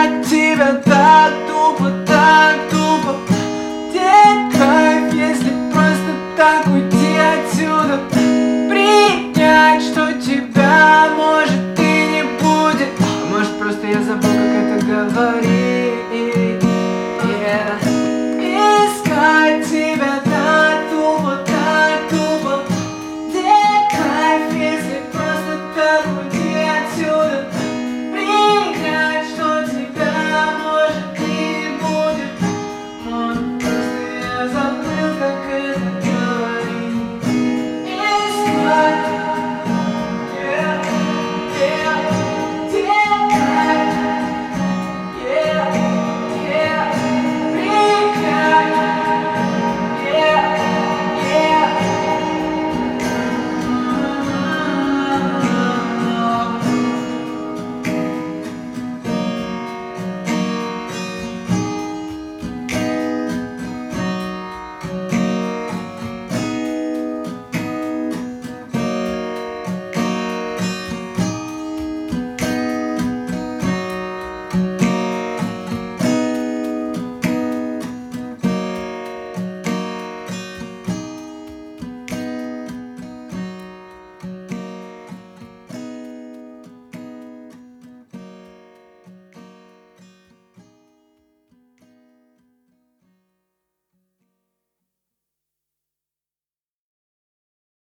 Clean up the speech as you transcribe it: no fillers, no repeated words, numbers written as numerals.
от тебя так тупо, где кайф, если просто так уйти отсюда, принять, что тебя может и не будет. А может просто я забыл, как это говорить.